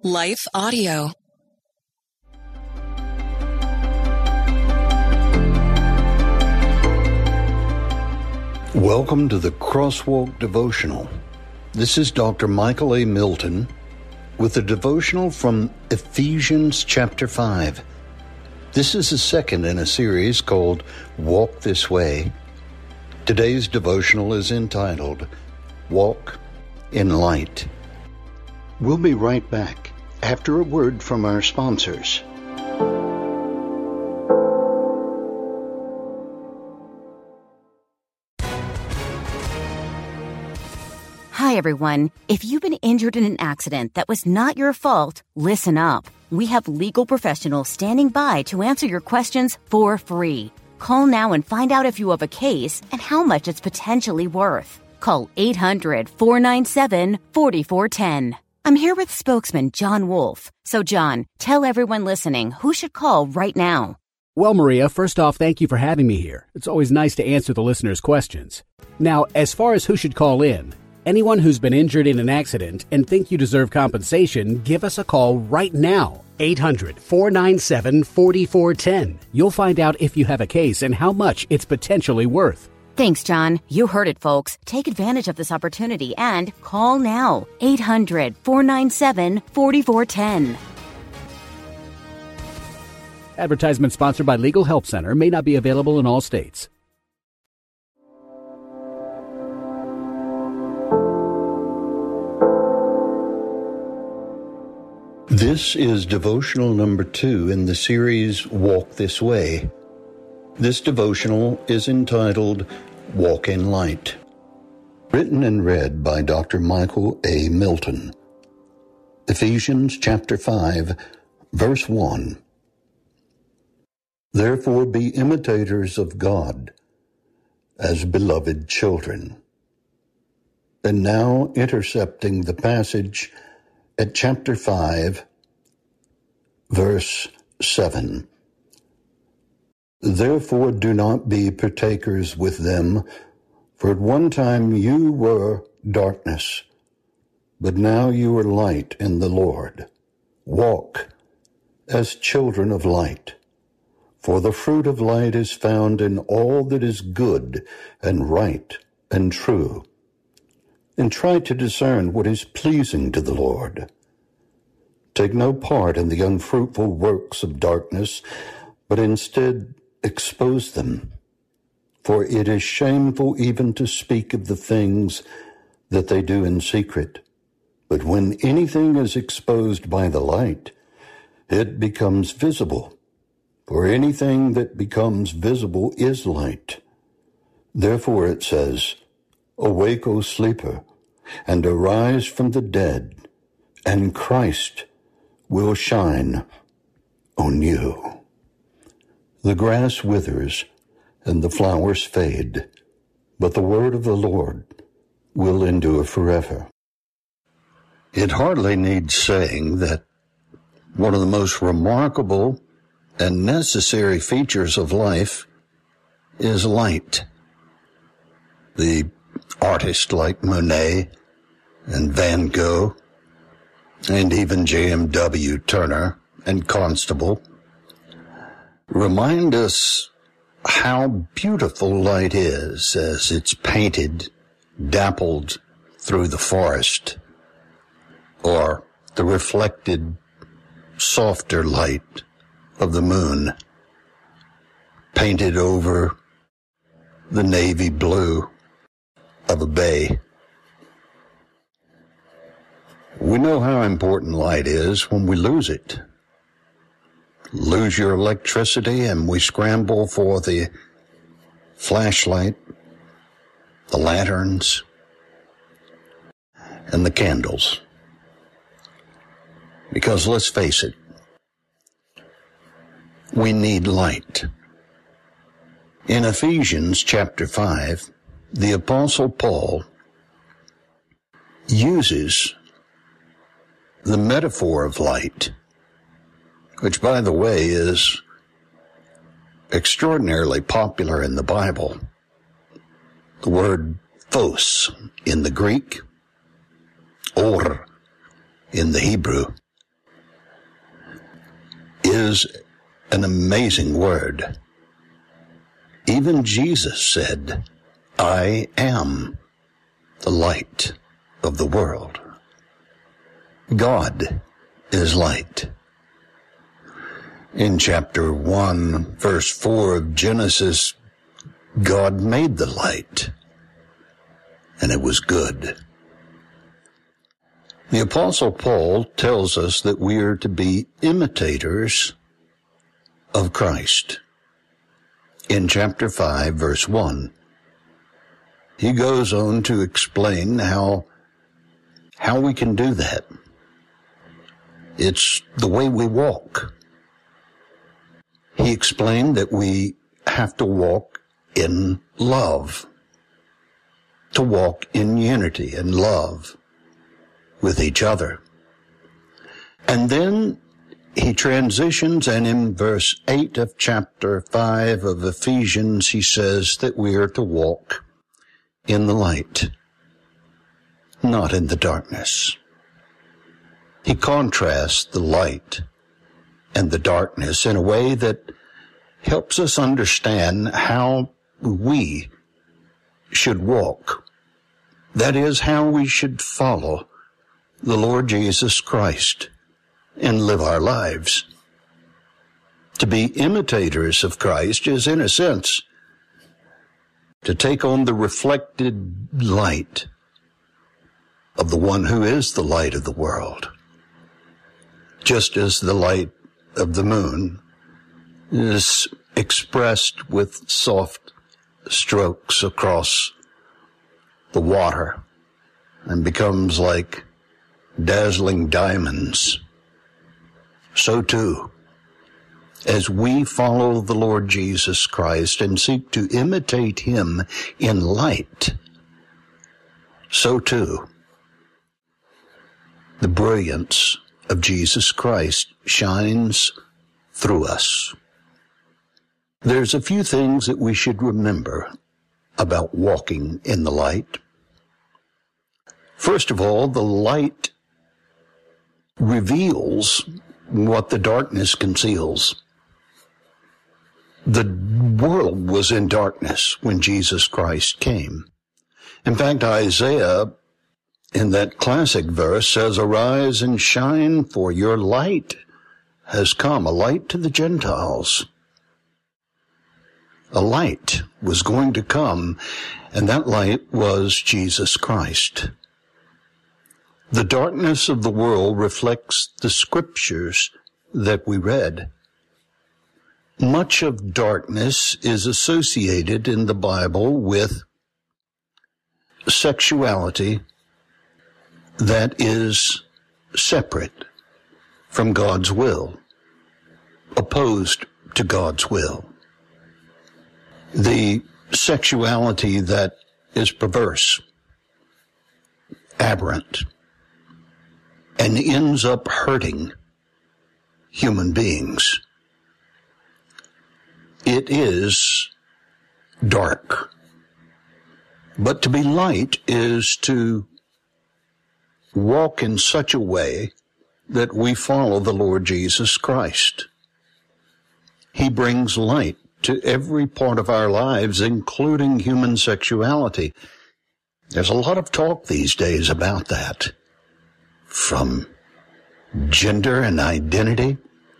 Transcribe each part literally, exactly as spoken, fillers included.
Life Audio. Welcome to the Crosswalk Devotional. This is Doctor Michael A. Milton with a devotional from Ephesians chapter five. This is the second in a series called Walk This Way. Today's devotional is entitled Walk in Light. We'll be right back after a word from our sponsors. Hi, everyone. If you've been injured in an accident that was not your fault, listen up. We have legal professionals standing by to answer your questions for free. Call now and find out if you have a case and how much it's potentially worth. Call eight hundred, four nine seven, four four one zero. I'm here with spokesman John Wolf. So, John, tell everyone listening who should call right now. Well, Maria, first off, thank you for having me here. It's always nice to answer the listeners' questions. Now, as far as who should call in, anyone who's been injured in an accident and think you deserve compensation, give us a call right now. eight hundred, four nine seven, four four one zero. You'll find out if you have a case and how much it's potentially worth. Thanks, John. You heard it, folks. Take advantage of this opportunity and call now. eight hundred, four nine seven, four four one zero. Advertisement sponsored by Legal Help Center. May not be available in all states. This is devotional number two in the series Walk This Way. This devotional is entitled Walk in Light, written and read by Doctor Michael A. Milton. Ephesians chapter five, verse one. Therefore be imitators of God as beloved children. And now intercepting the passage at chapter five, verse seven. Therefore do not be partakers with them, for at one time you were darkness, but now you are light in the Lord. Walk as children of light, for the fruit of light is found in all that is good and right and true. And try to discern what is pleasing to the Lord. Take no part in the unfruitful works of darkness, but instead expose them. For it is shameful even to speak of the things that they do in secret. But when anything is exposed by the light, it becomes visible. For anything that becomes visible is light. Therefore it says, Awake, O sleeper, and arise from the dead, and Christ will shine on you. The grass withers, and the flowers fade, but the word of the Lord will endure forever. It hardly needs saying that one of the most remarkable and necessary features of life is light. The artists like Monet and Van Gogh, and even J M W Turner and Constable, remind us how beautiful light is as it's painted, dappled through the forest, or the reflected, softer light of the moon, painted over the navy blue of a bay. We know how important light is when we lose it. Lose your electricity and we scramble for the flashlight, the lanterns, and the candles. Because let's face it, we need light. In Ephesians chapter five, the Apostle Paul uses the metaphor of light, which, by the way, is extraordinarily popular in the Bible. The word phos in the Greek, or in the Hebrew, is an amazing word. Even Jesus said, I am the light of the world. God is light. In chapter one, verse four of Genesis, God made the light, and it was good. The Apostle Paul tells us that we are to be imitators of Christ. In chapter five, verse one, he goes on to explain how, how we can do that. It's the way we walk. He explained that we have to walk in love, to walk in unity and love with each other. And then he transitions, and in verse eight of chapter five of Ephesians, he says that we are to walk in the light, not in the darkness. He contrasts the light and the darkness in a way that helps us understand how we should walk. That is, how we should follow the Lord Jesus Christ and live our lives. To be imitators of Christ is, in a sense, to take on the reflected light of the one who is the light of the world. Just as the light of the moon is expressed with soft strokes across the water and becomes like dazzling diamonds, so too, as we follow the Lord Jesus Christ and seek to imitate him in light, so too, the brilliance of Jesus Christ shines through us. There's a few things that we should remember about walking in the light. First of all, the light reveals what the darkness conceals. The world was in darkness when Jesus Christ came. In fact, Isaiah, in that classic verse, says, "Arise and shine, for your light has come," a light to the Gentiles. A light was going to come, and that light was Jesus Christ. The darkness of the world reflects the scriptures that we read. Much of darkness is associated in the Bible with sexuality that is separate from God's will, opposed to God's will. The sexuality that is perverse, aberrant, and ends up hurting human beings. It is dark. But to be light is to walk in such a way that we follow the Lord Jesus Christ. He brings light to every part of our lives, including human sexuality. There's a lot of talk these days about that, from gender and identity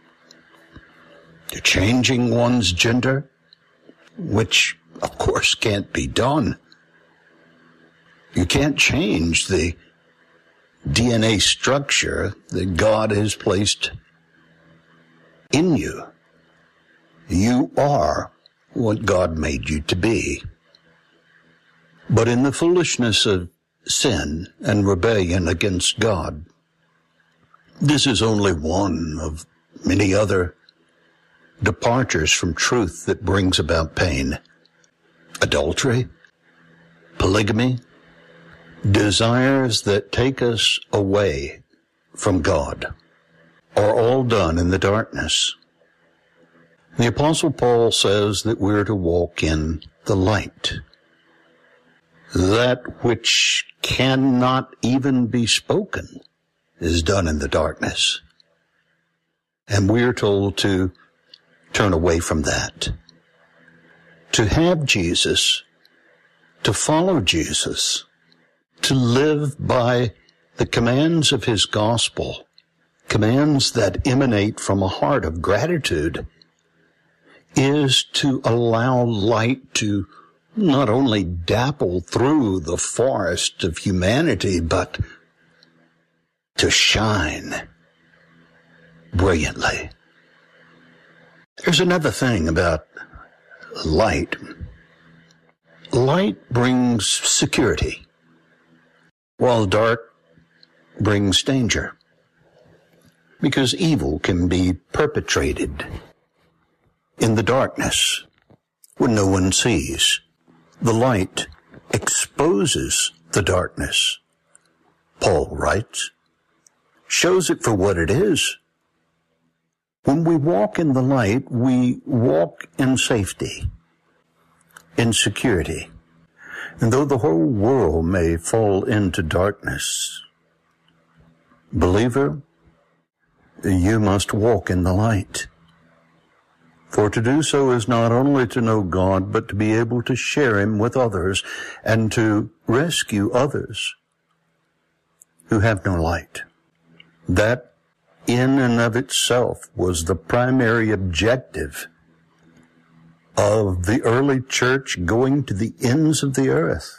to changing one's gender, which, of course, can't be done. You can't change the D N A structure that God has placed in you. You are what God made you to be. But in the foolishness of sin and rebellion against God, this is only one of many other departures from truth that brings about pain. Adultery, polygamy, desires that take us away from God are all done in the darkness. The Apostle Paul says that we're to walk in the light. That which cannot even be spoken is done in the darkness. And we're told to turn away from that. To have Jesus, to follow Jesus, to live by the commands of his gospel, commands that emanate from a heart of gratitude, is to allow light to not only dapple through the forest of humanity, but to shine brilliantly. There's another thing about light. Light brings security, while dark brings danger, because evil can be perpetrated in the darkness when no one sees. The light exposes the darkness, Paul writes, shows it for what it is. When we walk in the light, we walk in safety, in security. And though the whole world may fall into darkness, believer, you must walk in the light. For to do so is not only to know God, but to be able to share him with others and to rescue others who have no light. That in and of itself was the primary objective of the early church going to the ends of the earth.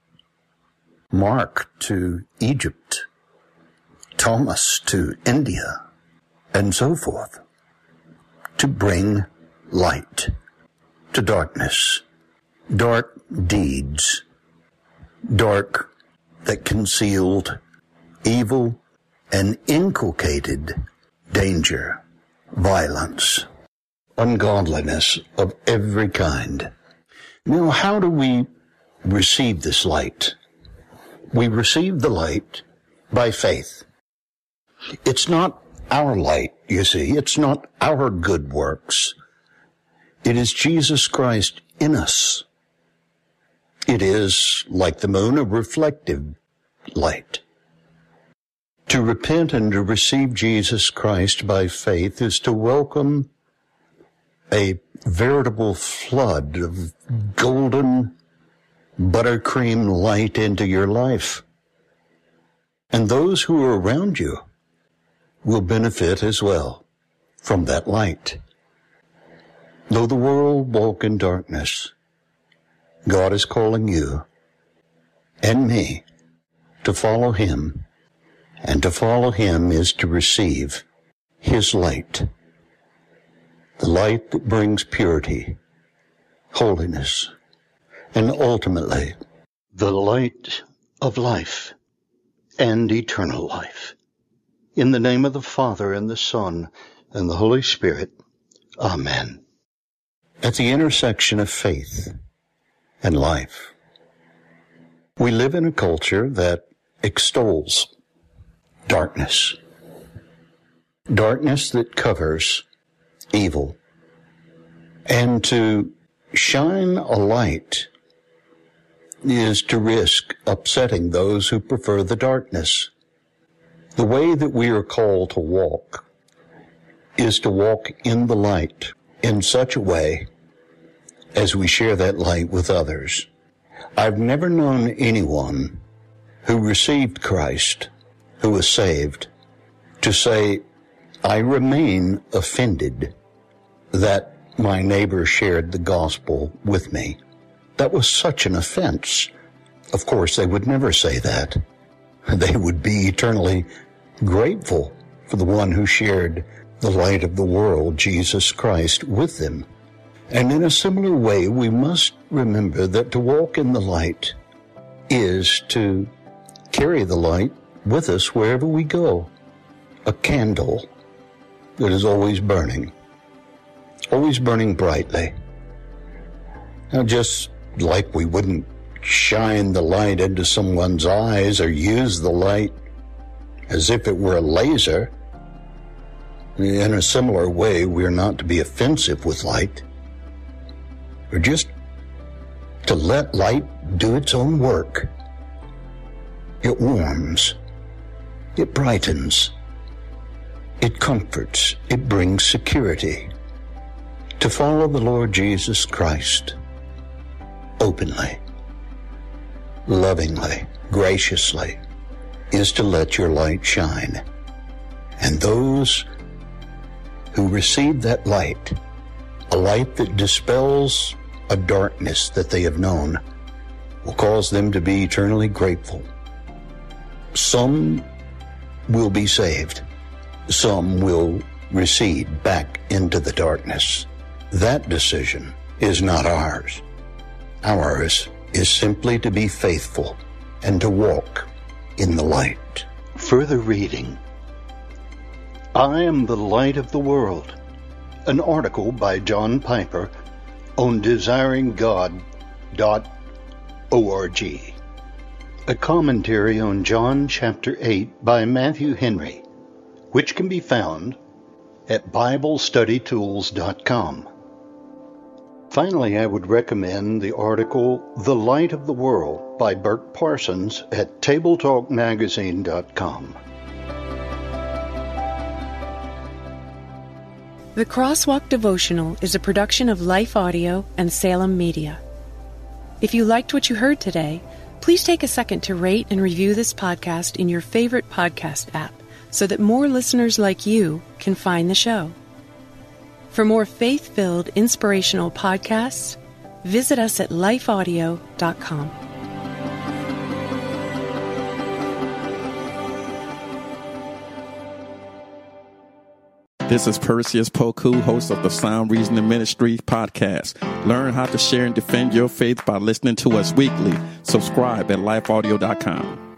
Mark to Egypt, Thomas to India, and so forth, to bring light to darkness, dark deeds, dark that concealed evil and inculcated danger, violence, ungodliness of every kind. Now, how do we receive this light? We receive the light by faith. It's not our light, you see. It's not our good works. It is Jesus Christ in us. It is, like the moon, a reflective light. To repent and to receive Jesus Christ by faith is to welcome a veritable flood of golden buttercream light into your life. And those who are around you will benefit as well from that light. Though the world walk in darkness, God is calling you and me to follow him, and to follow him is to receive his light, the light that brings purity, holiness, and ultimately the light of life and eternal life. In the name of the Father, and the Son, and the Holy Spirit. Amen. At the intersection of faith and life, we live in a culture that extols darkness. Darkness that covers evil. And to shine a light is to risk upsetting those who prefer the darkness. The way that we are called to walk is to walk in the light in such a way as we share that light with others. I've never known anyone who received Christ, who was saved, to say, I remain offended that my neighbor shared the gospel with me. That was such an offense. Of course, they would never say that. They would be eternally grateful for the one who shared the light of the world, Jesus Christ, with them. And in a similar way, we must remember that to walk in the light is to carry the light with us wherever we go. A candle that is always burning, always burning brightly. Now, just like we wouldn't shine the light into someone's eyes or use the light as if it were a laser, in a similar way, we're not to be offensive with light. We're just to let light do its own work. It warms. It brightens. It comforts. It brings security. To follow the Lord Jesus Christ openly, lovingly, graciously, is to let your light shine. And those who receive that light, a light that dispels a darkness that they have known, will cause them to be eternally grateful. Some will be saved. Some will recede back into the darkness. That decision is not ours. Ours is simply to be faithful and to walk in the light. Further reading. I Am the Light of the World, an article by John Piper on desiring god dot org. A commentary on John chapter eight by Matthew Henry, which can be found at bible study tools dot com. Finally, I would recommend the article The Light of the World by Burk Parsons at table talk magazine dot com. The Crosswalk Devotional is a production of Life Audio and Salem Media. If you liked what you heard today, please take a second to rate and review this podcast in your favorite podcast app so that more listeners like you can find the show. For more faith-filled, inspirational podcasts, visit us at life audio dot com. This is Perseus Poku, host of the Sound Reasoning Ministry podcast. Learn how to share and defend your faith by listening to us weekly. Subscribe at life audio dot com.